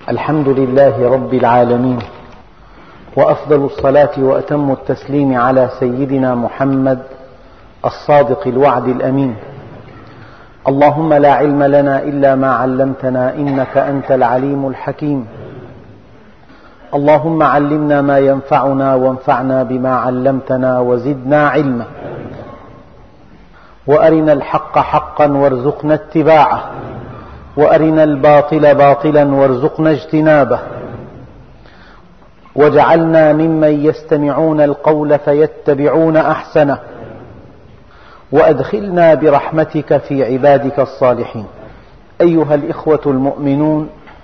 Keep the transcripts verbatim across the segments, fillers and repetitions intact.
الحمد لله رب العالمين، وأفضل الصلاة وأتم التسليم على سيدنا محمد الصادق الوعد الأمين. اللهم لا علم لنا إلا ما علمتنا إنك أنت العليم الحكيم. اللهم علمنا ما ينفعنا وانفعنا بما علمتنا وزدنا علما، وأرنا الحق حقا وارزقنا اتباعه، وأرنا الباطل باطلا وارزقنا اجتنابه، واجعلنا ممن يستمعون القول فيتبعون أحسنه، وأدخلنا برحمتك في عبادك الصالحين. أيها الإخوة المؤمنون،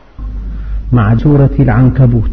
مع سورة العنكبوت.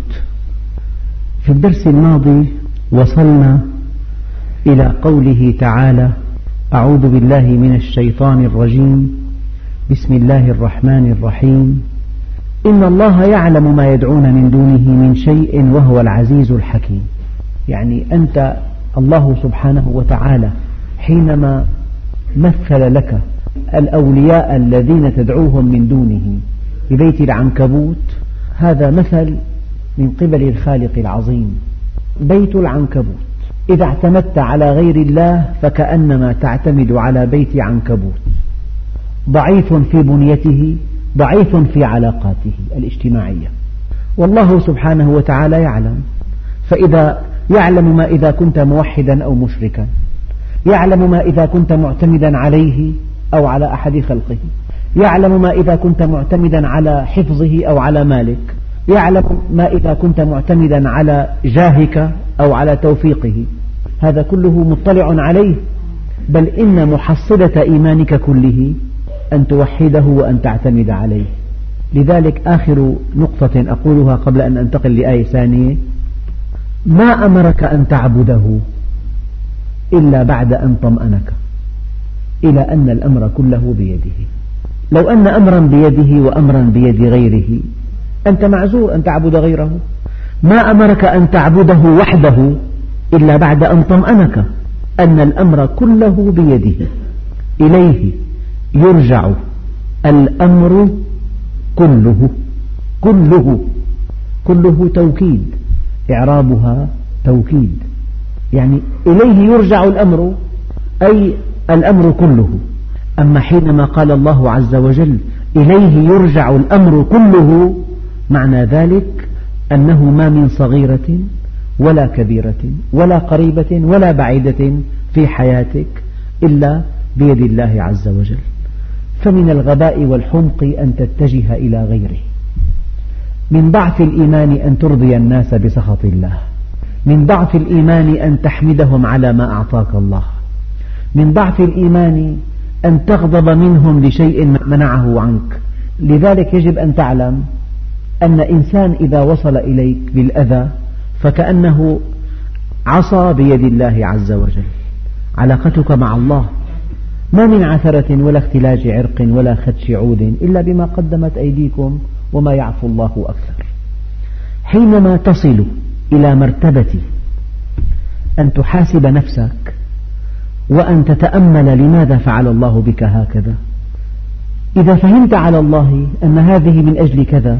في الدرس الماضي وصلنا إلى قوله تعالى: أعوذ بالله من الشيطان الرجيم، بسم الله الرحمن الرحيم، إن الله يعلم ما يدعون من دونه من شيء وهو العزيز الحكيم. يعني أنت الله سبحانه وتعالى حينما مثل لك الأولياء الذين تدعوهم من دونه ببيت العنكبوت، هذا مثل من قبل الخالق العظيم. بيت العنكبوت، إذا اعتمدت على غير الله فكأنما تعتمد على بيت عنكبوت، ضعيف في بنيته، ضعيف في علاقاته الاجتماعية. والله سبحانه وتعالى يعلم، فإذا يعلم ما إذا كنت موحدا أو مشركا، يعلم ما إذا كنت معتمدا عليه أو على أحد خلقه، يعلم ما إذا كنت معتمدا على حفظه أو على مالك، يعلم ما إذا كنت معتمدا على جاهك أو على توفيقه. هذا كله مطلع عليه، بل إن محصلة إيمانك كله أن توحده وأن تعتمد عليه. لذلك آخر نقطة أقولها قبل أن أنتقل لآية ثانية: ما أمرك أن تعبده إلا بعد أن طمأنك إلى أن الأمر كله بيده. لو أن أمرا بيده وأمرا بيد غيره أنت معذور أن تعبد غيره. ما أمرك أن تعبده وحده إلا بعد أن طمأنك أن الأمر كله بيده، إليه يرجع الأمر كله. كله كله توكيد، إعرابها توكيد، يعني إليه يرجع الأمر أي الأمر كله. أما حينما قال الله عز وجل إليه يرجع الأمر كله، معنى ذلك أنه ما من صغيرة ولا كبيرة ولا قريبة ولا بعيدة في حياتك إلا بيد الله عز وجل. فمن الغباء والحمق أن تتجه إلى غيره. من ضعف الإيمان أن ترضي الناس بسخط الله، من ضعف الإيمان أن تحمدهم على ما أعطاك الله، من ضعف الإيمان أن تغضب منهم لشيء منعه عنك. لذلك يجب أن تعلم أن إنسان إذا وصل إليك بالأذى فكأنه عصى بيد الله عز وجل. علاقتك مع الله ما من عثرة ولا اختلاج عرق ولا خدش عود إلا بما قدمت أيديكم، وما يعفو الله أكثر. حينما تصل إلى مرتبة أن تحاسب نفسك وأن تتأمل لماذا فعل الله بك هكذا، إذا فهمت على الله أن هذه من أجل كذا،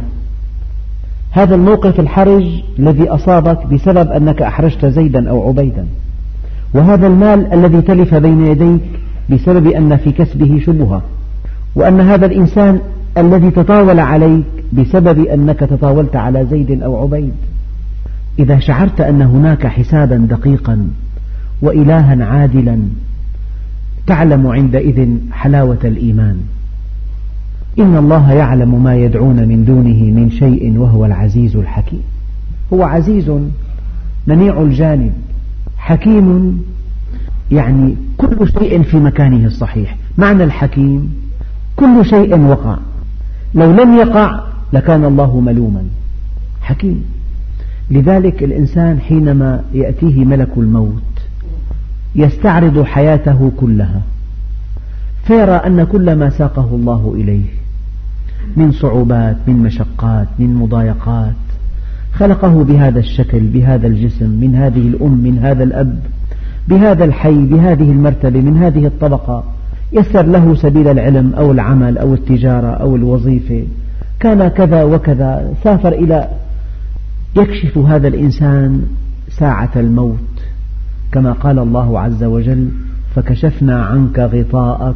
هذا الموقف الحرج الذي أصابك بسبب أنك أحرجت زيدا أو عبيدا، وهذا المال الذي تلف بين يديك بسبب أن في كسبه شبهة، وأن هذا الإنسان الذي تطاول عليك بسبب أنك تطاولت على زيد أو عبيد. إذا شعرت أن هناك حسابا دقيقا وإلها عادلا تعلم عندئذ حلاوة الإيمان. إن الله يعلم ما يدعون من دونه من شيء وهو العزيز الحكيم. هو عزيز منيع الجانب، حكيم يعني كل شيء في مكانه الصحيح. معنى الحكيم كل شيء وقع، لو لم يقع لكان الله ملوما. حكيم. لذلك الإنسان حينما يأتيه ملك الموت يستعرض حياته كلها، فيرى أن كل ما ساقه الله إليه من صعوبات، من مشقات، من مضايقات، خلقه بهذا الشكل، بهذا الجسم، من هذه الأم، من هذا الأب، بهذا الحي، بهذه المرتبة، من هذه الطبقة، يسر له سبيل العلم أو العمل أو التجارة أو الوظيفة، كان كذا وكذا، سافر إلى، يكشف هذا الإنسان ساعة الموت، كما قال الله عز وجل: فكشفنا عنك غطاءك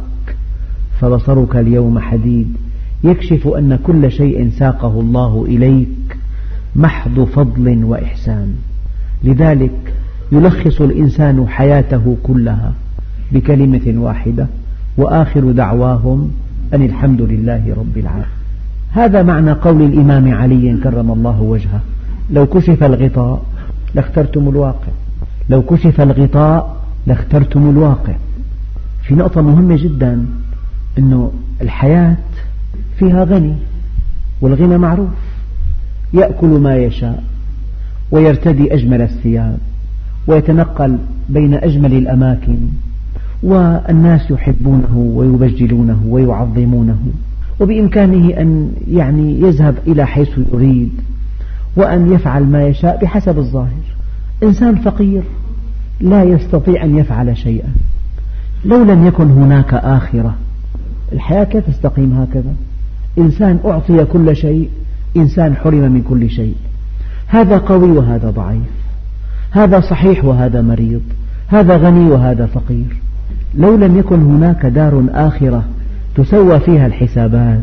فبصرك اليوم حديد. يكشف أن كل شيء ساقه الله إليك محض فضل وإحسان. لذلك يلخص الإنسان حياته كلها بكلمة واحدة: وآخر دعواهم أن الحمد لله رب العالمين. هذا معنى قول الإمام علي كرم الله وجهه: لو كشف الغطاء لاخترتم الواقع، لو كشف الغطاء لاخترتم الواقع. في نقطة مهمة جدا، أنه الحياة فيها غني، والغنى معروف، يأكل ما يشاء ويرتدي أجمل الثياب ويتنقل بين أجمل الأماكن، والناس يحبونه ويبجلونه ويعظمونه، وبإمكانه أن يعني يذهب إلى حيث يريد وأن يفعل ما يشاء بحسب الظاهر. إنسان فقير لا يستطيع أن يفعل شيئا. لو لم يكن هناك آخرة، الحياة كيف تستقيم هكذا؟ إنسان أعطي كل شيء، إنسان حرم من كل شيء. هذا قوي وهذا ضعيف، هذا صحيح وهذا مريض، هذا غني وهذا فقير. لو لم يكن هناك دار آخرة تسوى فيها الحسابات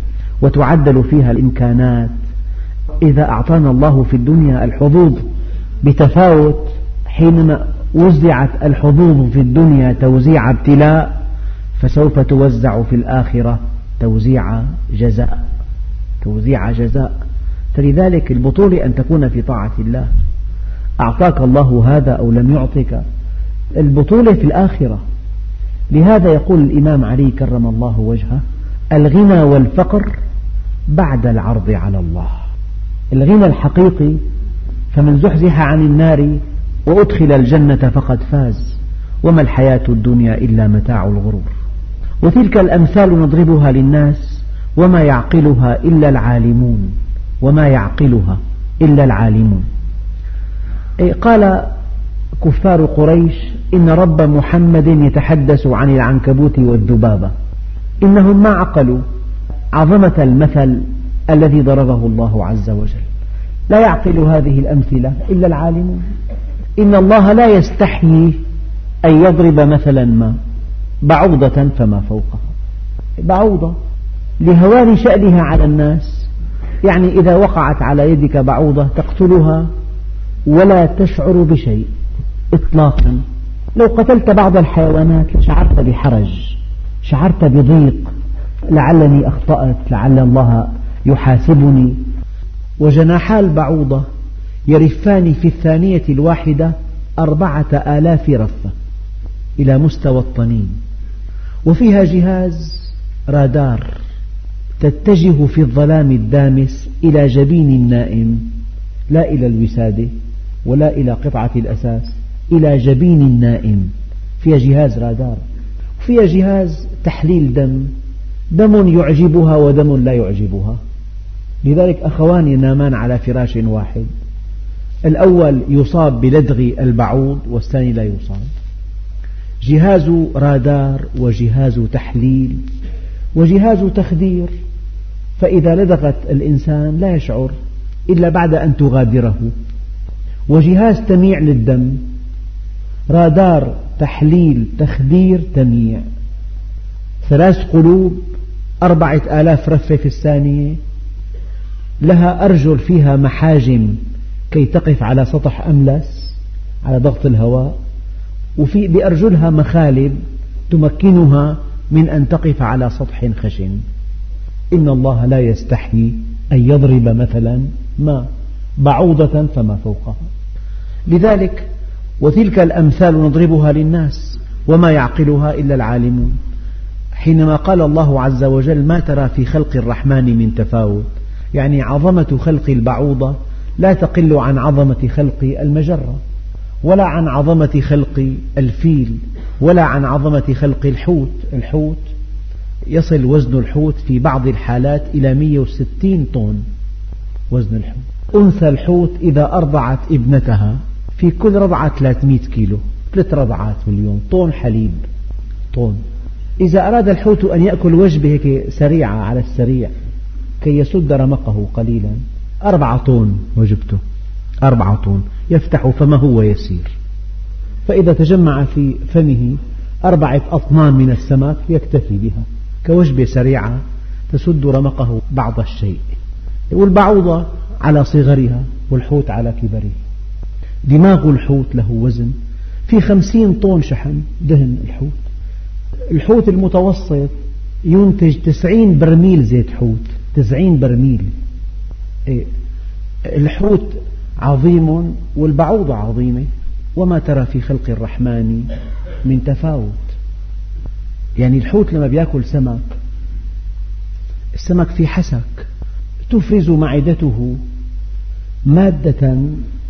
وتعدل فيها الإمكانات، إذا أعطانا الله في الدنيا الحظوظ بتفاوت، حينما وزعت الحظوظ في الدنيا توزيع ابتلاء، فسوف توزع في الآخرة توزيع جزاء، توزيع جزاء. فلذلك البطولة أن تكون في طاعة الله. أعطاك الله هذا أو لم يعطك، البطولة في الآخرة. لهذا يقول الإمام علي كرم الله وجهه: الغنى والفقر بعد العرض على الله. الغنى الحقيقي: فمن زحزح عن النار وأدخل الجنة فقد فاز، وما الحياة الدنيا إلا متاع الغرور. وتلك الأمثال نضربها للناس وما يعقلها إلا العالمون، وما يعقلها إلا العالمون. قال كفار قريش: إن رب محمد يتحدث عن العنكبوت والذبابة. إنهم ما عقلوا عظمة المثل الذي ضربه الله عز وجل. لا يعقل هذه الأمثلة إلا العالمون. إن الله لا يستحيي أن يضرب مثلا ما بعوضة فما فوقها. بعوضة لهوان شأنها على الناس، يعني إذا وقعت على يدك بعوضة تقتلها ولا تشعر بشيء إطلاقا. لو قتلت بعض الحيوانات شعرت بحرج، شعرت بضيق، لعلني أخطأت، لعل الله يحاسبني. وجناحا البعوضة يرفان في الثانية الواحدة أربعة آلاف رفة إلى مستوى الطنين. وفيها جهاز رادار تتجه في الظلام الدامس إلى جبين النائم، لا إلى الوسادة ولا إلى قطعة الأساس، إلى جبين النائم. فيها جهاز رادار. فيها جهاز تحليل دم، دم يعجبها ودم لا يعجبها. لذلك أخوان ينامان على فراش واحد، الأول يصاب بلدغ البعوض والثاني لا يصاب. جهاز رادار وجهاز تحليل وجهاز تخدير، فإذا لدغت الإنسان لا يشعر إلا بعد أن تغادره. وجهاز تميع للدم، رادار تحليل تخدير تمييع. ثلاث قلوب، أربعة آلاف رفة في الثانية، لها أرجل فيها محاجم كي تقف على سطح أملس على ضغط الهواء، وفي بأرجلها مخالب تمكنها من أن تقف على سطح خشن. إن الله لا يستحيي أن يضرب مثلا ما بعوضة فما فوقها. لذلك وتلك الأمثال نضربها للناس وما يعقلها إلا العالمون. حينما قال الله عز وجل: ما ترى في خلق الرحمن من تفاوت، يعني عظمة خلق البعوضة لا تقل عن عظمة خلق المجرة، ولا عن عظمة خلق الفيل، ولا عن عظمة خلق الحوت. الحوت يصل وزن الحوت في بعض الحالات إلى مئة وستين طن وزن الحوت. أنثى الحوت إذا أرضعت ابنتها في كل رضعة ثلاثمئة كيلو، ثلاث رضعات باليوم، طن حليب، طن. إذا أراد الحوت أن يأكل وجبة هيك سريعة على السريع كي يسد رمقه قليلا، أربعة طن وجبته، أربعة طن يفتح فمه ويسير، فإذا تجمع في فمه أربعة أطنان من السمك يكتفي بها كوجبة سريعة تسد رمقه بعض الشيء. والبعوضة على صغرها والحوت على كبره. دماغ الحوت له وزن في خمسين طن شحم دهن. الحوت الحوت المتوسط ينتج تسعين برميل زيت حوت، تسعين برميل. الحوت عظيم والبعوضة عظيمة، وما ترى في خلق الرحمن من تفاوت. يعني الحوت لما بيأكل سمك، السمك في حسك، تفرز معدته مادة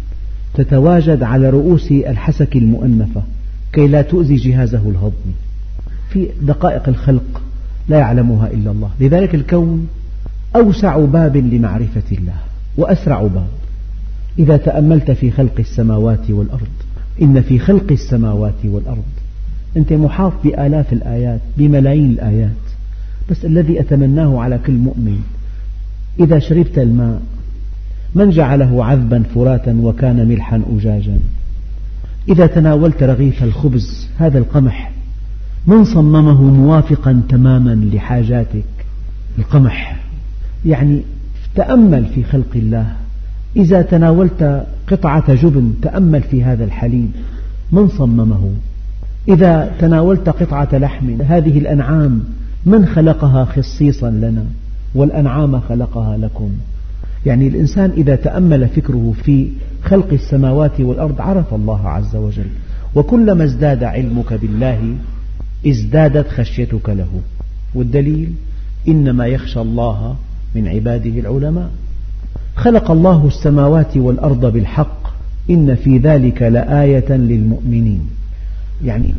تتواجد على رؤوس الحسك المؤنفة كي لا تؤذي جهازه الهضمي، في دقائق الخلق لا يعلمها إلا الله. لذلك الكون أوسع باب لمعرفة الله وأسرع باب. إذا تأملت في خلق السماوات والأرض، إن في خلق السماوات والأرض، أنت محاط بآلاف الآيات، بملايين الآيات، بس الذي أتمناه على كل مؤمن إذا شربت الماء، من جعله عذبا فراتا وكان ملحا أجاجا؟ إذا تناولت رغيف الخبز، هذا القمح، من صممه موافقا تماما لحاجاتك؟ القمح. يعني تأمل في خلق الله. إذا تناولت قطعة جبن، تأمل في هذا الحليب، من صممه؟ إذا تناولت قطعة لحم، هذه الأنعام من خلقها خصيصا لنا؟ والأنعام خلقها لكم. يعني الإنسان إذا تأمل فكره في خلق السماوات والأرض عرف الله عز وجل. وكلما ازداد علمك بالله ازدادت خشيتك له. والدليل إنما يخشى الله من عباده العلماء. خلق الله السماوات والأرض بالحق، إن في ذلك لآية للمؤمنين. يعني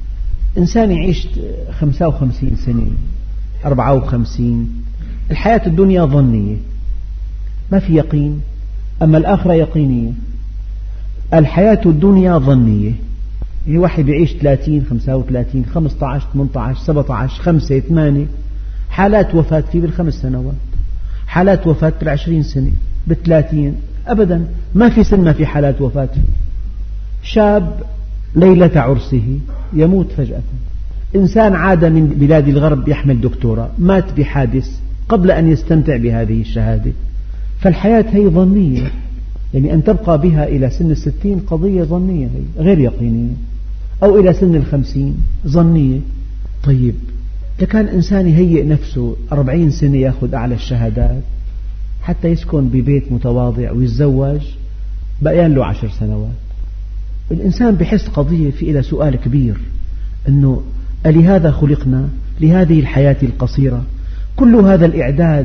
إنسان يعيش خمسة وخمسين سنة، أربعة وخمسين، الحياة الدنيا ظنية، ما في يقين. أما الآخرة يقينية. الحياة الدنيا ظنية. يعني واحد يعيش ثلاثين، خمسة وثلاثين، خمسة عشر، ثمانية عشر، سبعة عشر، خمسة، ثمانية، حالات وفاة فيه بالخمس سنوات، حالات وفاة بالعشرين سنة، بالثلاثين، أبدا ما في سن ما في حالات وفاة فيه. شاب ليلة عرسه يموت فجأة. إنسان عاد من بلاد الغرب يحمل دكتوراه، مات بحادث قبل أن يستمتع بهذه الشهادة. فالحياة هي ظنية. يعني أن تبقى بها إلى سن الستين قضية ظنية، هي غير يقينية، أو إلى سن الخمسين ظنية. طيب لكان إنسان يهيئ نفسه أربعين سنة يأخذ أعلى الشهادات حتى يسكن ببيت متواضع ويتزوج، بقيان له عشر سنوات. الإنسان بحس قضية في إلى سؤال كبير، أنه ألهذا خلقنا؟ لهذه الحياة القصيرة؟ كل هذا الإعداد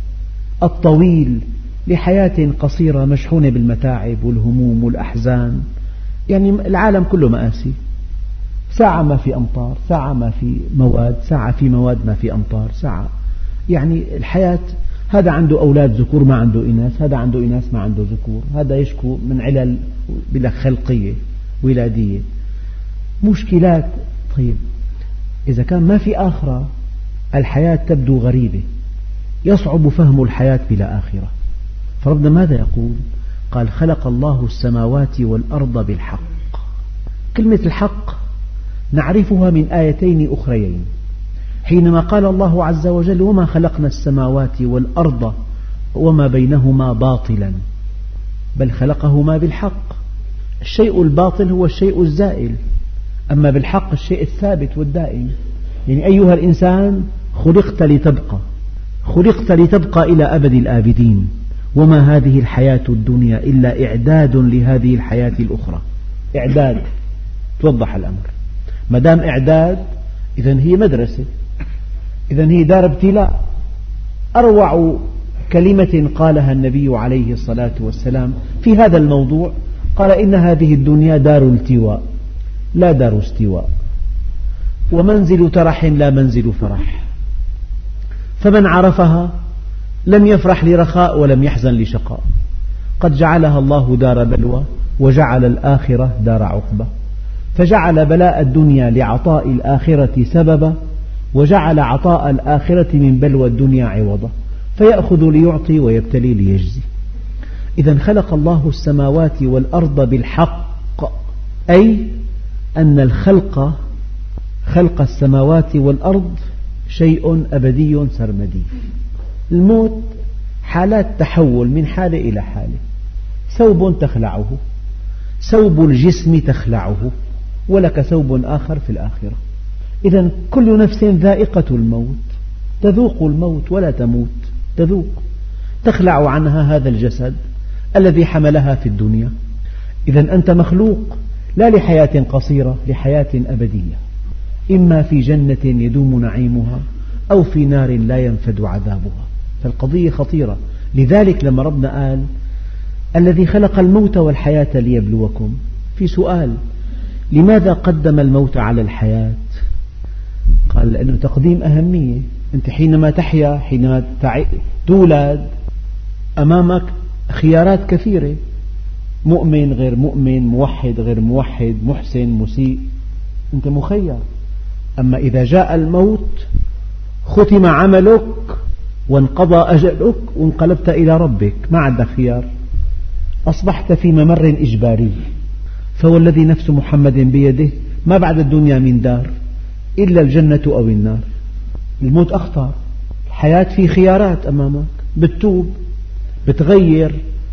الطويل لحياة قصيرة مشحونة بالمتاعب والهموم والأحزان. يعني العالم كله مآسي، ساعة ما في أمطار، ساعة ما في مواد، ساعة في مواد ما في أمطار، ساعة. يعني الحياة، هذا عنده أولاد ذكور ما عنده إناث، هذا عنده إناث ما عنده ذكور، هذا يشكو من علل بلا خلقية ولادية، مشكلات. طيب إذا كان ما في آخرة، الحياة تبدو غريبة، يصعب فهم الحياة بلا آخرة. فربنا ماذا يقول؟ قال خلق الله السماوات والأرض بالحق. كلمة الحق نعرفها من آيتين أخريين، حينما قال الله عز وجل وما خلقنا السماوات والأرض وما بينهما باطلا، بل خلقهما بالحق. الشيء الباطل هو الشيء الزائل، أما بالحق الشيء الثابت والدائم. يعني أيها الإنسان خلقت لتبقى، خلقت لتبقى إلى أبد الآبدين، وما هذه الحياة الدنيا إلا إعداد لهذه الحياة الأخرى. إعداد، توضح الأمر. ما دام إعداد إذن هي مدرسة، إذن هي دار ابتلاء. أروع كلمة قالها النبي عليه الصلاة والسلام في هذا الموضوع، قال إن هذه الدنيا دار التواء لا دار استواء، ومنزل ترح لا منزل فرح، فمن عرفها لم يفرح لرخاء ولم يحزن لشقاء. قد جعلها الله دار بلوى وجعل الآخرة دار عقبة، فجعل بلاء الدنيا لعطاء الآخرة سببا، وجعل عطاء الآخرة من بلوى الدنيا عوضا. فيأخذ ليعطي ويبتلي ليجزي. إذا خلق الله السماوات والأرض بالحق، أي أن الخلق خلق السماوات والأرض شيء أبدي سرمدي. الموت حالات تحول من حالة إلى حالة، ثوب تخلعه، ثوب الجسم تخلعه، ولك ثوب آخر في الآخرة. إذا كل نفس ذائقة الموت، تذوق الموت ولا تموت، تذوق، تخلع عنها هذا الجسد الذي حملها في الدنيا. إذا أنت مخلوق لا لحياة قصيرة، لحياة أبدية، إما في جنة يدوم نعيمها أو في نار لا ينفد عذابها. فالقضية خطيرة. لذلك لما ربنا قال الذي خلق الموت والحياة ليبلوكم، في سؤال: لماذا قدم الموت على الحياة؟ قال لأنه تقديم أهمية. أنت حينما تحيا، حينما تولد، أمامك خيارات كثيرة، مؤمن غير مؤمن، موحد غير موحد، محسن مسيء، أنت مخير. أما إذا جاء الموت ختم عملك وانقضى أجلك وانقلبت إلى ربك، ما عندك خيار، أصبحت في ممر إجباري. فوالذي نفس محمد بيده ما بعد الدنيا من دار إلا الجنة أو النار. الموت أخطر. الحياة في خيارات أمامك، بتتوب، بتغير،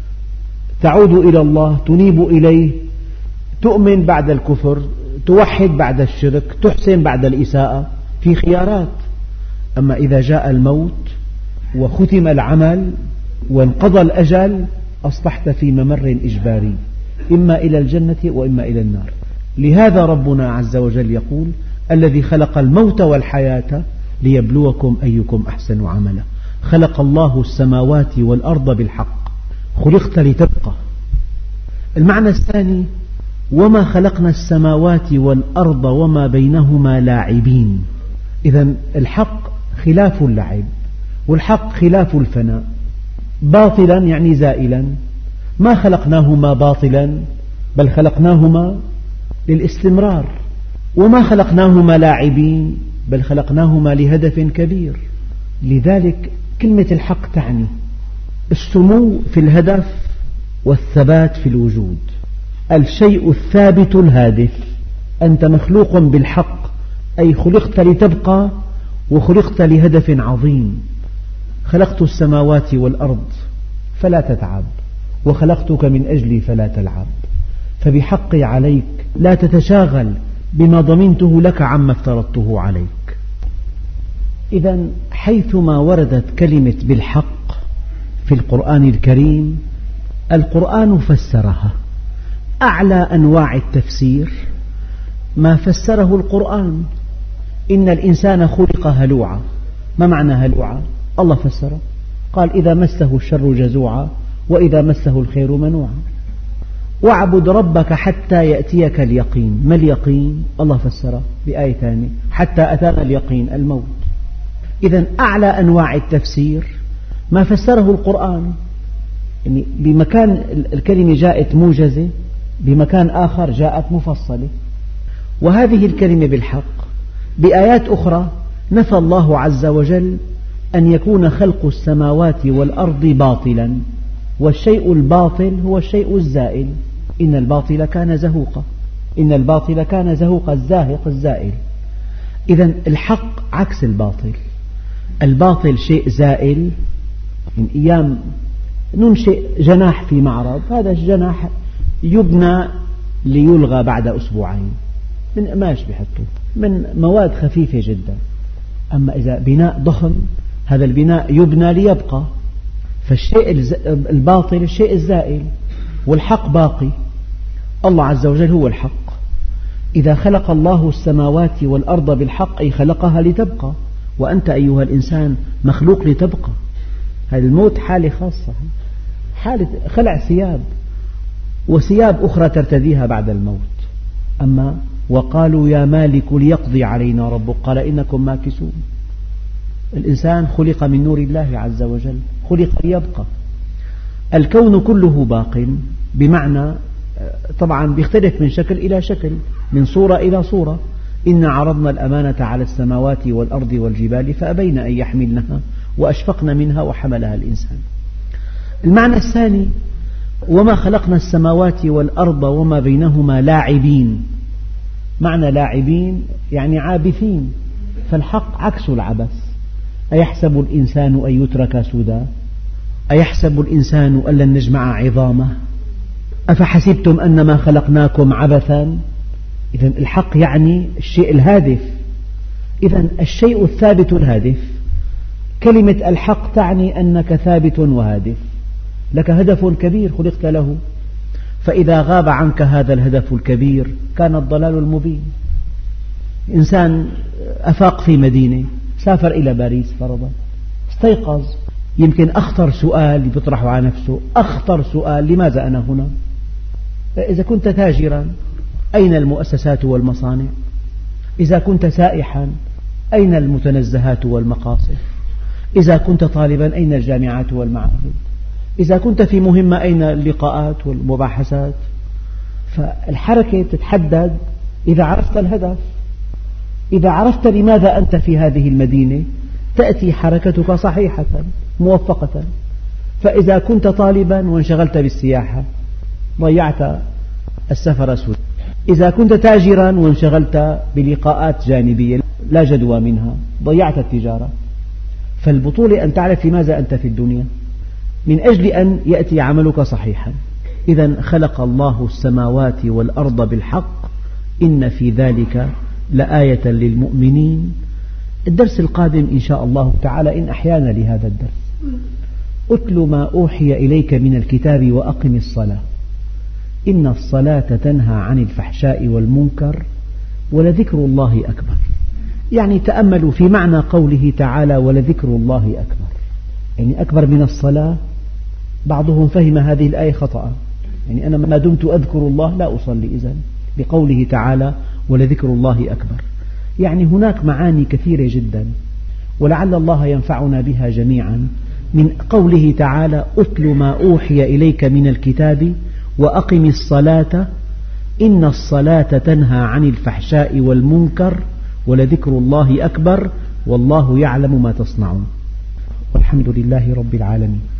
تعود إلى الله، تنيب إليه، تؤمن بعد الكفر، توحد بعد الشرك، تحسن بعد الإساءة، في خيارات. أما إذا جاء الموت وختم العمل وانقضى الأجل، أصبحت في ممر إجباري، إما إلى الجنة وإما إلى النار. لهذا ربنا عز وجل يقول: الذي خلق الموت والحياة ليبلوكم أيكم أحسن عملا. خلق الله السماوات والأرض بالحق، خلقت لتبقى. المعنى الثاني: وما خلقنا السماوات والأرض وما بينهما لاعبين. إذا الحق خلاف اللعب، والحق خلاف الفناء. باطلا يعني زائلا، ما خلقناهما باطلا بل خلقناهما للاستمرار. وما خلقناهما لاعبين بل خلقناهما لهدف كبير. لذلك كلمة الحق تعني السمو في الهدف والثبات في الوجود، الشيء الثابت الهادف. أنت مخلوق بالحق، أي خلقت لتبقى وخلقت لهدف عظيم. خلقت السماوات والأرض فلا تتعب، وخلقتك من أجلي فلا تلعب. فبحقي عليك لا تتشاغل بما ضمنته لك عما افترضته عليك. إذا حيثما وردت كلمة بالحق في القرآن الكريم، القرآن فسرها. أعلى أنواع التفسير ما فسره القرآن. إن الإنسان خلق هلوعا. ما معنى هلوعا؟ الله فسره، قال: إذا مسه الشر جزوعا وإذا مسه الخير منوعا. واعبد ربك حتى يأتيك اليقين. ما اليقين؟ الله فسره بآية ثانية: حتى أتانا اليقين، الموت. إذا أعلى أنواع التفسير ما فسره القرآن. يعني بمكان الكلمة جاءت موجزة، بمكان آخر جاءت مفصلة. وهذه الكلمة بالحق بآيات أخرى نفى الله عز وجل أن يكون خلق السماوات والأرض باطلا، والشيء الباطل هو الشيء الزائل. إن الباطل كان زهوقا، إن الباطل كان زهوقا، الزاهق الزائل. إذا الحق عكس الباطل. الباطل شيء زائل. من أيام ننشئ جناح في معرض، هذا الجناح يبنى ليلغى بعد أسبوعين، من قماش بيحطوه، من مواد خفيفة جدا. أما إذا بناء ضخم، هذا البناء يبنى ليبقى. فالشيء الباطل الشيء الزائل، والحق باقي. الله عز وجل هو الحق. إذا خلق الله السماوات والأرض بالحق، أي خلقها لتبقى، وأنت أيها الإنسان مخلوق لتبقى. هذا الموت حالة خاصة، حالة خلع ثياب، وثياب أخرى ترتديها بعد الموت. أما وقالوا يا مالك ليقضي علينا ربك، قال إنكم ماكثون. الإنسان خلق من نور الله عز وجل، خلق ليبقى. الكون كله باق، بمعنى طبعا بيختلف من شكل إلى شكل، من صورة إلى صورة. إنا عرضنا الأمانة على السماوات والأرض والجبال فأبين أن يحملنها وأشفقن منها وحملها الإنسان. المعنى الثاني: وما خلقنا السماوات والأرض وما بينهما لاعبين. معنى لاعبين يعني عابثين، فالحق عكس العبث. أيحسب الإنسان أن يترك سدى؟ أيحسب الإنسان أن لن نجمع عظامه؟ أفحسبتم أنما خلقناكم عبثا؟ إذن الحق يعني الشيء الهادف. إذن الشيء الثابت الهادف. كلمة الحق تعني أنك ثابت وهادف، لك هدف كبير خلقت له، فإذا غاب عنك هذا الهدف الكبير كان الضلال المبين. إنسان أفاق في مدينة، سافر إلى باريس فرضا، استيقظ، يمكن أخطر سؤال يطرح على نفسه، أخطر سؤال: لماذا أنا هنا؟ إذا كنت تاجرا أين المؤسسات والمصانع؟ إذا كنت سائحا أين المتنزهات والمقاصد؟ إذا كنت طالبا أين الجامعات والمعاهد؟ إذا كنت في مهمة أين اللقاءات والمباحثات؟ فالحركة تتحدد إذا عرفت الهدف. إذا عرفت لماذا أنت في هذه المدينة تأتي حركتك صحيحة موفقة. فإذا كنت طالبا وانشغلت بالسياحة ضيعت السفر سود. إذا كنت تاجرا وانشغلت بلقاءات جانبية لا جدوى منها ضيعت التجارة. فالبطولة أن تعرف لماذا أنت في الدنيا من أجل أن يأتي عملك صحيحا. إذن خلق الله السماوات والأرض بالحق إن في ذلك لآية للمؤمنين. الدرس القادم إن شاء الله تعالى إن أحيانا لهذا الدرس: أتل ما أوحي إليك من الكتاب وأقم الصلاة إن الصلاة تنهى عن الفحشاء والمنكر ولذكر الله أكبر. يعني تأملوا في معنى قوله تعالى ولذكر الله أكبر، يعني أكبر من الصلاة. بعضهم فهم هذه الآية خطأ، يعني أنا ما دمت أذكر الله لا أصلي إذن بقوله تعالى ولذكر الله أكبر. يعني هناك معاني كثيرة جدا ولعل الله ينفعنا بها جميعا من قوله تعالى أتل ما أوحي إليك من الكتاب وأقم الصلاة إن الصلاة تنهى عن الفحشاء والمنكر ولذكر الله أكبر والله يعلم ما تصنعون. والحمد لله رب العالمين.